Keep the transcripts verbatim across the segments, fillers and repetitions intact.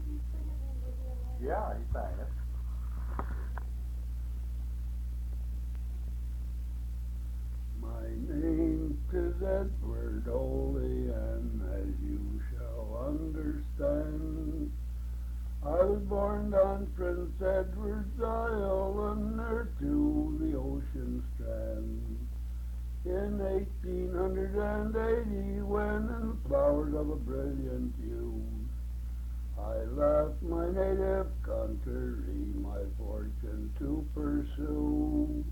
Yeah, he sang it. My name is Edward Olean, as you shall understand. I was born on Prince Edward's Isle, near to the ocean strand. In eighteen eighty, when in flowers of a brilliant hue, I left my native country, my fortune to pursue.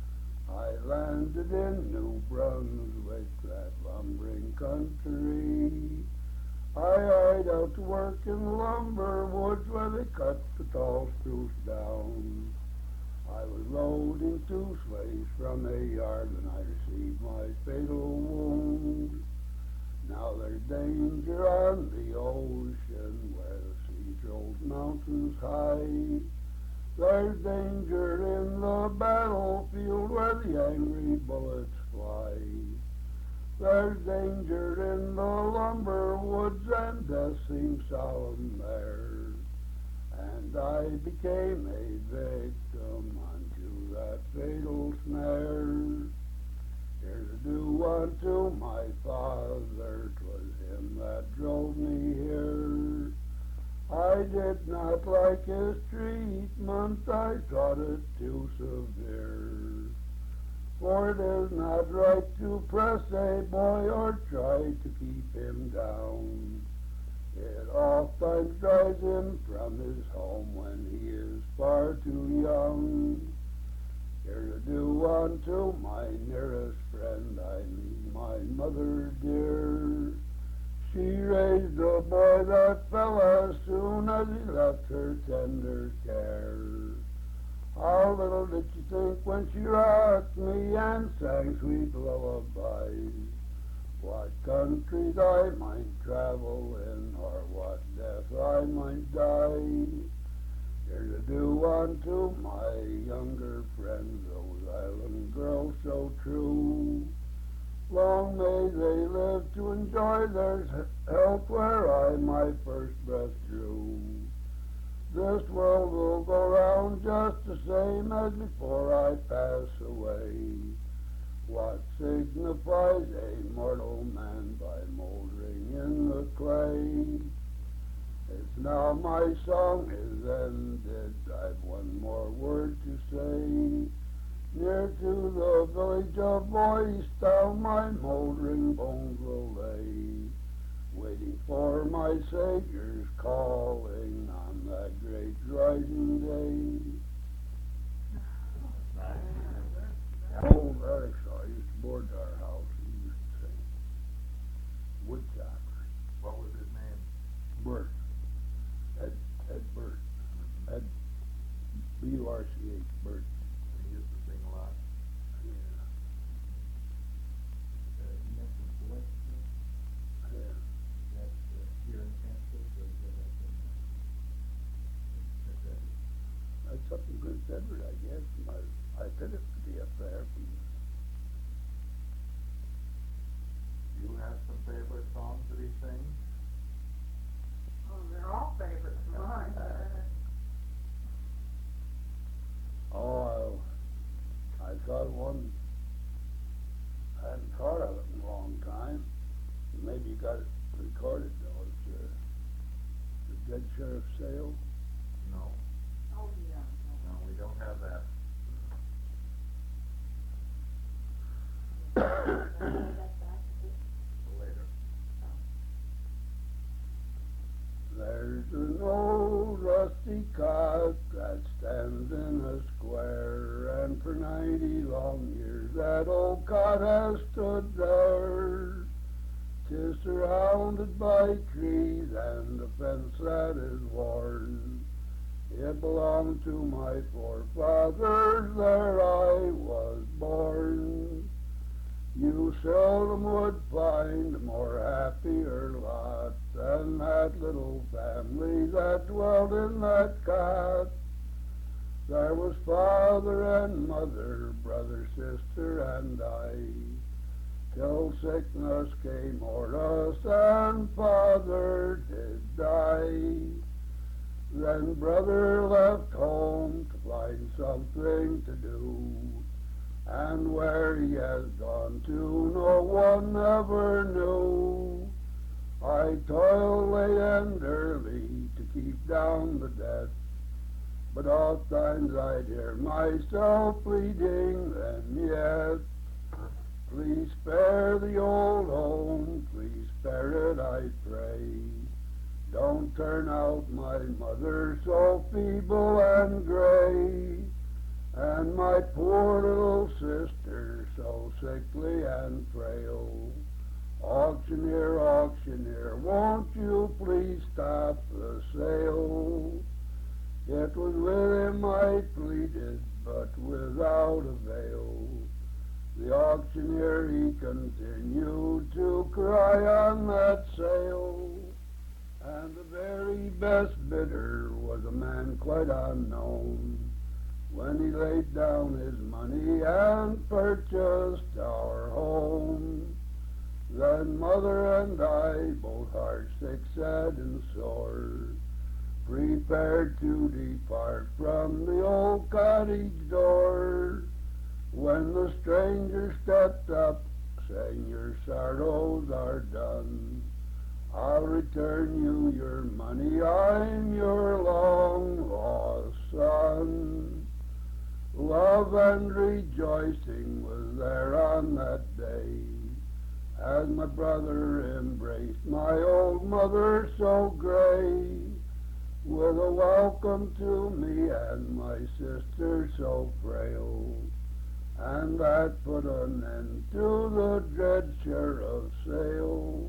I landed in New Brunswick, that lumbering country. I hired out to work in lumber woods where they cut the tall spruce down. I was loading two sleighs from a yard when I received my fatal wound. Now there's danger on the ocean where the sea throws mountains high. There's danger in the battlefield where the angry bullets fly. There's danger in the lumber woods and death seems solemn there. And I became a victim unto that fatal snare. Here's a due unto my father, 'twas him that drove me here. I did not like his treatment, I thought it too severe. For it is not right to press a boy or try to keep him down. It oftentimes drives him from his home when he is far too young. Here's a due unto my nearest friend, I mean my mother dear. She raised a boy that fell as soon as he left her tender care. How little did she think when she rocked me and sang sweet lullabies, what countries I might travel in, or what death I might die. Here's a due unto my younger friends, those island girls so true. Long may they live to enjoy their health where I my first breath drew. This world will go round just the same as before I pass away. What signifies a mortal man by mouldering in the clay? It's now my song is ended, I've one more word to say. Near to the village of Boystown my mouldering bones will lay, waiting for my Savior's calling on that great rising day. Nice. Old Ericshaw used to board to our house. He used to sing Woodchopper. What was his name? Bert. Ed, Ed Bert. Ed, B U R C H, Bert. He used to sing a lot. Yeah. Uh, you mentioned Valencia, Yeah. that's uh, here in Kansas, or is that up in, uh, in Prince Edward? That's up in Prince Edward, I guess. I, I fit it to be up there. From, Do you have some favorite songs that he sings? Oh, they're all favorites of mine. oh, I, I thought one. I hadn't thought of it in a long time. Maybe you got it recorded though. It's uh, the Dead Sheriff Sale. No. Oh, yeah. No, we don't have that. Later. There's an old rusty cot that stands in a square, and for ninety long years that old cot has stood there. 'Tis surrounded by trees and a fence that is worn. It belonged to my forefathers, there I was born. You seldom would find a more happier lot than that little family that dwelled in that cot. There was father and mother, brother, sister, and I, till sickness came o'er us and father did die. Then brother left home to find something to do, and where he has gone to no one ever knew. I toil late and early to keep down the debt, but oft times I'd hear myself pleading then yet. Please spare the old home, please spare it, I pray. Don't turn out my mother so feeble and gray, and my poor little sister so sickly and frail. Auctioneer, auctioneer, won't you please stop the sale? It was with him I pleaded, but without avail. The auctioneer, he continued to cry on that sale, and the very best bidder was a man quite unknown. When he laid down his money and purchased our home, then mother and I, both heartsick, sad and sore, prepared to depart from the old cottage door, when the stranger stepped up, saying, your sorrows are done. I'll return you your money, I'm your long-lost son. Love and rejoicing was there on that day, as my brother embraced my old mother so gray, with a welcome to me and my sister so frail. And that put an end to the dread sheriff's sale.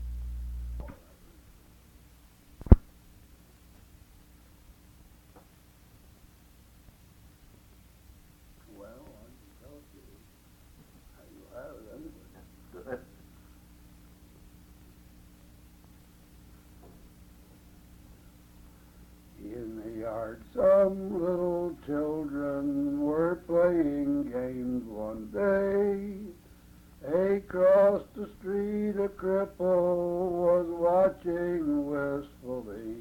Well, I can tell you how you have it anyway. In the yard some little children were playing games one day. Across the street a cripple was watching wistfully.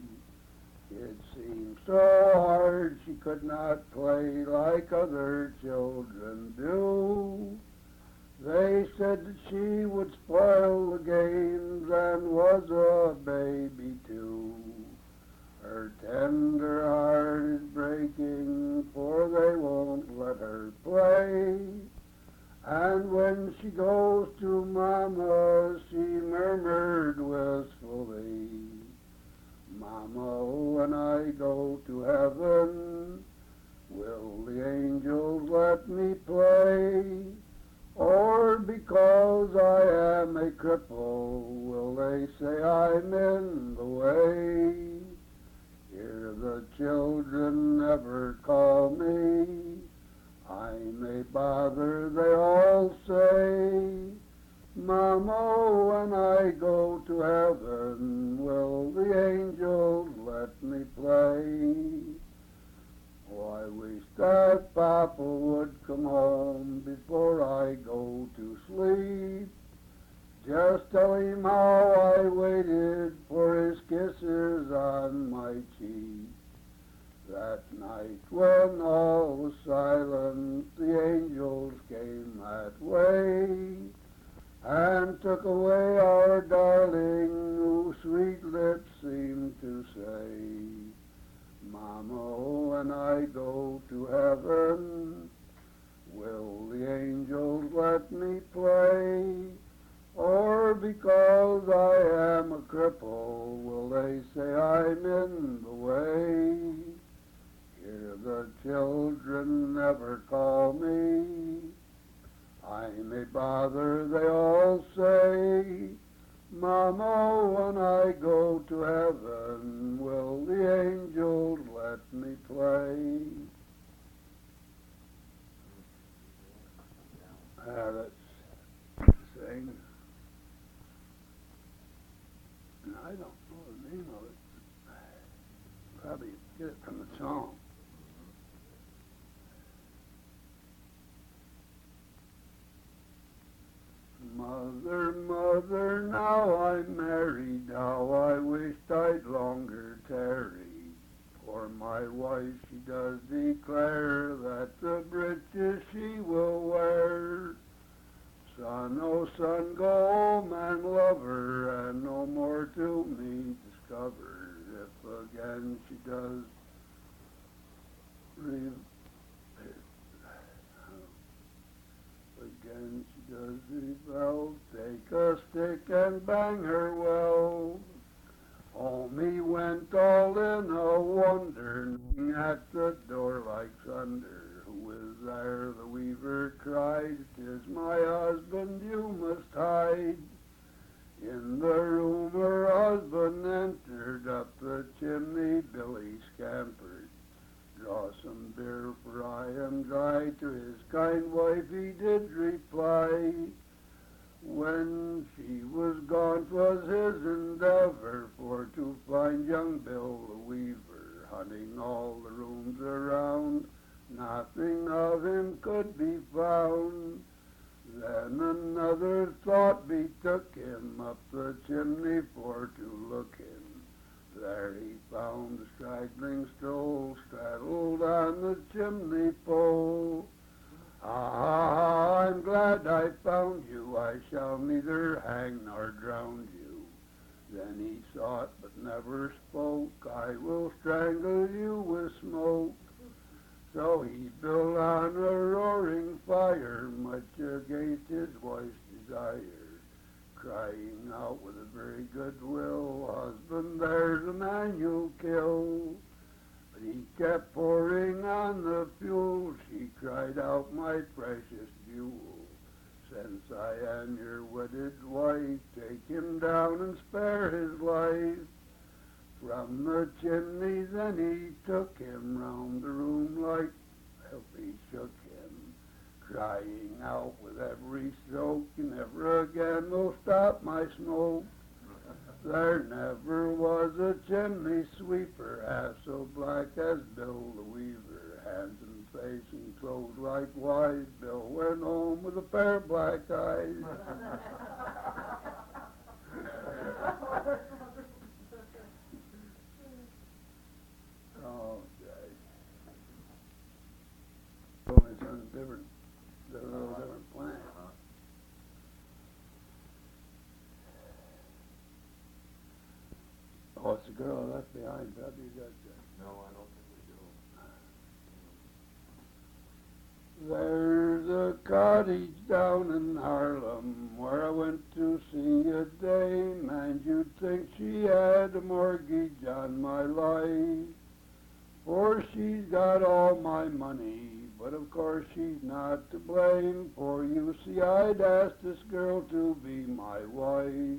It seemed so hard she could not play like other children do. They said that she would spoil the games and was a baby too. Her tender heart is breaking, for they won't let her play. And when she goes to Mama, she murmured wistfully, Mama, when I go to heaven, will the angels let me play? Or because I am a cripple, will they say I'm in the way? Hear the children never call me, I'm a bother, they all say. Mama, when I go to heaven, will the angels let me play? Oh, I wish that Papa would come home before I go to sleep. Just tell him how I waited for his kisses on my cheek. That night when all was silent, the angels came that way, and took away our darling, whose sweet lips seemed to say, Mama, when I go to heaven, will the angels let me play? Or because I am a cripple, will they say I'm in the way? Hear the children never call me, I'm a bother, they all say. Mama, when I go to heaven, will the angels let me play? Ah, that's saying. I don't know the name of it. Probably get it from the song. Mother, mother, now I'm married, how I wished I'd longer tarried. for my wife. She does declare that the breeches she will wear. Son, oh son, go home and love her, and no more to me discover. If again she does re- again she does rebel, take a stick and bang her well. Home he went all in a wonder, knocking at the door like thunder. Who is there? The weaver cried, 'tis my husband, you must hide. In the room her husband entered, up the chimney Billy scampered. Draw some beer, for I am dry, to his kind wife he did reply. When she was gone, 'twas his endeavor for to find young Bill the weaver, hunting all the rooms around. Nothing of him could be found. Then another thought betook him, up the chimney for to look in. There he found the straggling stole, straddled on the chimney pole. Ah, I'm glad I found you, I shall neither hang nor drown you. Then he thought but never spoke, I will strangle you with smoke. So he built on a roaring fire, much against his wife's desire, crying out with a very good will, husband, there's a man you'll kill. But he kept pouring on the fuel, she cried out, my precious jewel, since I am your wedded wife, take him down and spare his life. From the chimney then he took him round the room like help he shook him, crying out with every stroke, never again will stop my smoke. There never was a chimney sweeper half so black as Bill the weaver, hands and face and clothes likewise. Bill went home with a pair of black eyes. Oh, guys. So it's on a different, a little different planet. Oh, it's a girl left behind, Bubby. You got that. No, I don't think we do. There's a cottage down in Harlem where I went to see a dame, and you'd think she had a mortgage on my life. For she's got all my money, but of course she's not to blame, for you see I'd asked this girl to be my wife.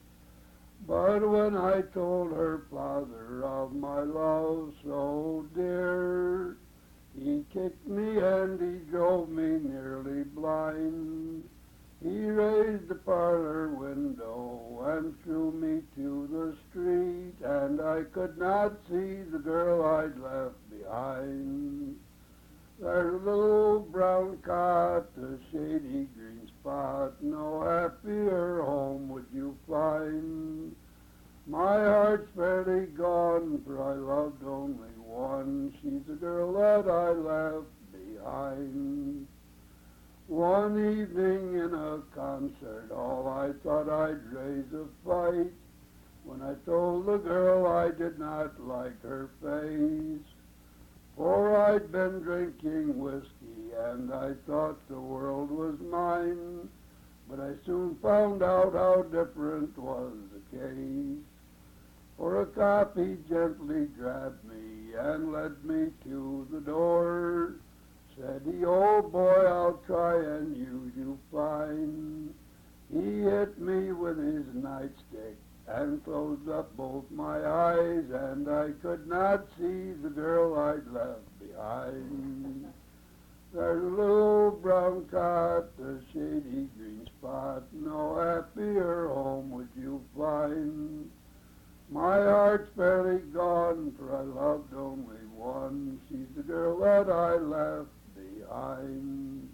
But when I told her father of my love so dear, he kicked me and he drove me nearly blind. He raised the parlor window and threw me to the street, and I could not see the girl I'd left behind. There's a little brown cot, a shady green spot, no happier home would you find. My heart's fairly gone, for I loved only one. She's the girl that I left behind. One evening in a concert hall, I thought I'd raise a fight when I told the girl I did not like her face. For I'd been drinking whiskey, and I thought the world was mine, but I soon found out how different was the case. For a cop he gently grabbed me and led me to the door. Said he, oh boy, I'll try and use you fine. He hit me with his nightstick and closed up both my eyes, and I could not see the girl I'd left behind. There's a little brown cot, a shady green spot, no happier home would you find. My heart's fairly gone, for I loved only one. She's the girl that I left behind.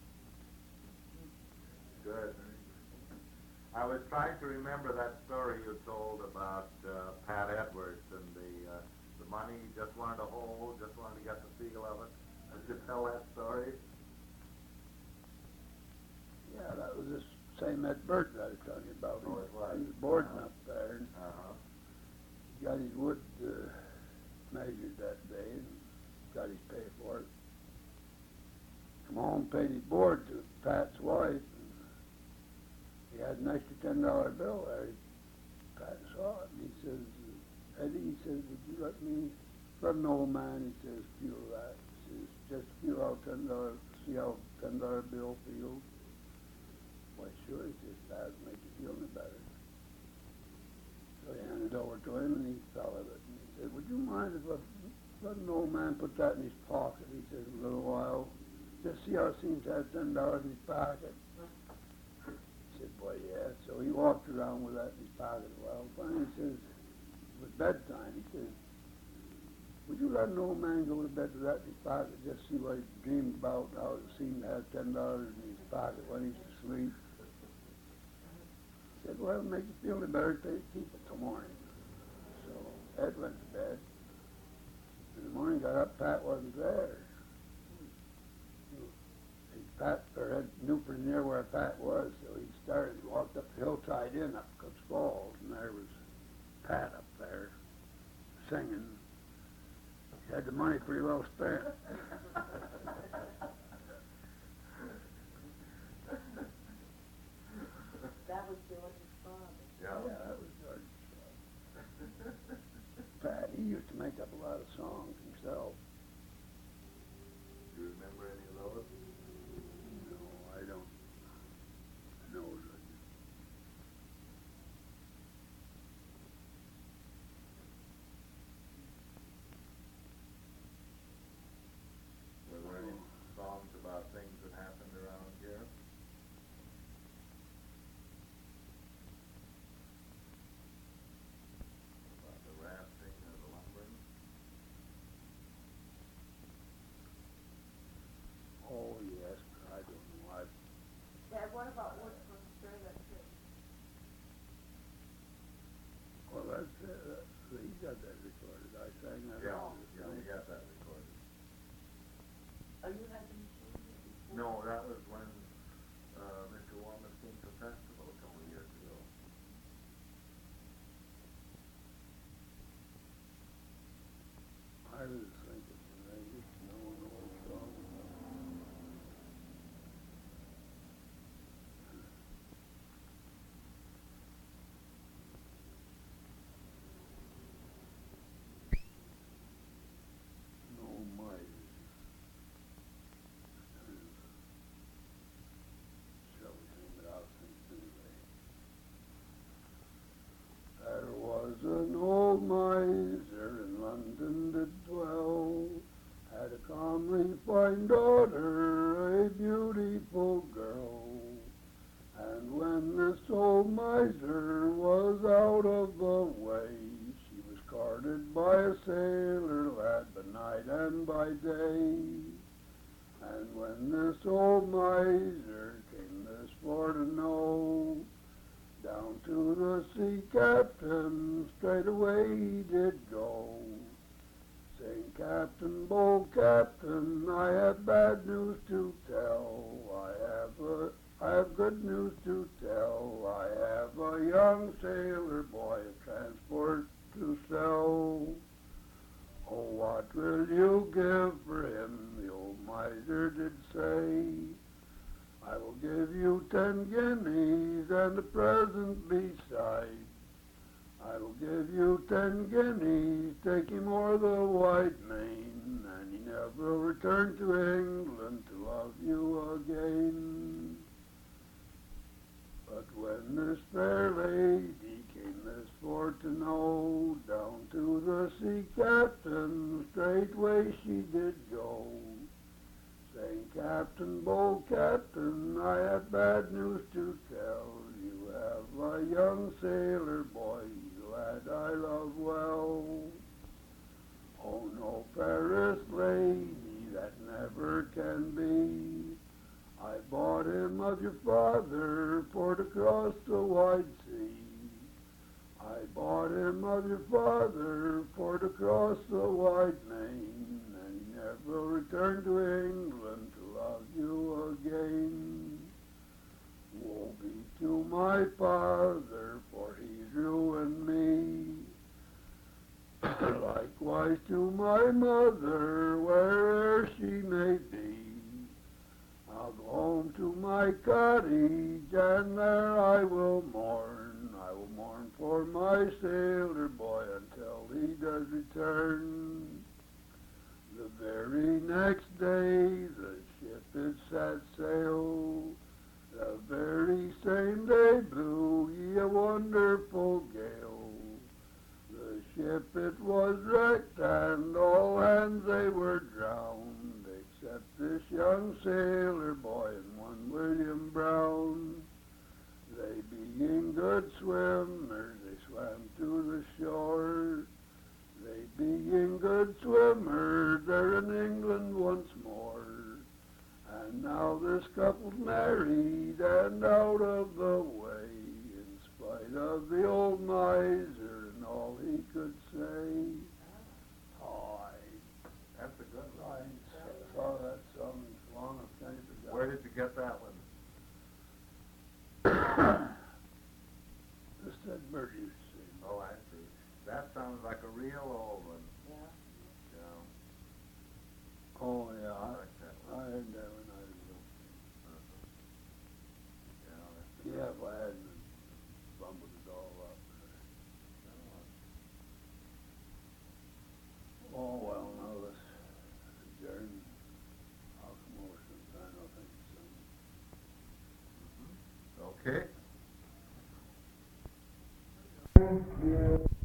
Good. I was trying to remember that story you told about uh, Pat Edwards and the uh, the money, he just wanted to hold, just wanted to get the feel of it. Did you tell that story? Yeah, that was this same Ed Burton I was telling you about. Oh, it was. He was boarding Uh-huh. up there and Uh-huh. got his wood uh, measured that day and got his pay for it. Come home, paid his board to Pat's wife, and he had an extra ten dollar bill there. Pat saw it, and he says, Eddie, he says, would you let me, let an old man, he says, feel that. He says, just feel how ten dollars, see how ten dollar bill feels. Why, sure, he says, that would make you feel any better. So he handed it over to him, and he fell of it. And he said, would you mind if I let an old man put that in his pocket? He says, a little while. Just see how it seems to have ten dollars in his pocket. He said, boy, yeah. So he walked around with that in his pocket a while. Finally, he says, it was bedtime. He says, would you let an old man go to bed with that in his pocket, just see what he dreamed about, how it seemed to have ten dollars in his pocket when he's asleep? He said, well, it'll make you feel any better, take, keep it till morning. So Ed went to bed. In the morning, got up, Pat wasn't there. Pat, or Ed knew pretty near where Pat was, so he started, he walked up the hillside in up Cook's Falls, and there was Pat up there singing. He had the money pretty well spent. That was George's father. Yeah. Yeah, that was George's father. Pat, he used to make up a lot of songs himself. Do you remember any of those? No, I don't know. Were there any songs about things that happened around here? About the rafting or the lumbering? Oh, yes, but I don't know. I, Dad, what about Woodford Australia too? well, that's, uh, he got that recorded. I sang that. Yeah, on yeah, we got that recorded. Oh, you had them sing it before? No, that was when, uh, Mister Warmus came to festival a couple of years ago. I was thinking, I just know an old song. No mice. Shall we sing it out since anyway? There was an old miser in London did dwell, had a comely fine daughter, a beautiful girl. And when this old miser was out of the way, she was courted by a sailor lad by night and by day. And when this old miser came this for to know, down to the sea captain straight away he did go, saying, Captain, bold captain, I have bad news to tell. I have a, I have good news to tell. I have a young sailor boy of transport to sell. Oh, what will you give for him? The old miser did say, I will give you ten guineas and a present beside. I will give you ten guineas, take him o'er the wide main, and he never will return to England to love you again. But when this fair lady came this for to know, down to the sea captain straightway she did go, saying, Captain, bold captain, I have bad news to tell. You have a young sailor boy, lad I love well. Oh, no, fairest lady, that never can be. I bought him of your father for to cross the wide sea. I bought him of your father for to cross the wide main, and he never returned to England to love you again. Woe be to my father, for he's ruined me. Likewise to my mother, where'er she may be. I'll go home to my cottage, and there I will mourn. I will mourn for my sailor boy until he does return. The very next day the ship had set sail. The very same day blew ye a wonderful gale. The ship it was wrecked, and all hands they were drowned, except this young sailor boy and one William Brown. They being good swimmers, they swam to the shore. They being good swimmers, they're in England once more. And now this couple's married and out of the way, in spite of the old miser and all he could say. Oh, I, That's a good I one. saw that song as long as I forgot. Where did you get that one? Just that bird used to sing. Oh, I see. That sounds like a real old one. Yeah. Yeah. Oh, yeah, I I, like that I one. heard that when I was little. Uh-huh. Yeah, that's a Yeah, good if I hadn't bumbled it all up. one. Oh, well, now let's adjourn. I'll come over sometime, I'll think of something. Okay. Thank you.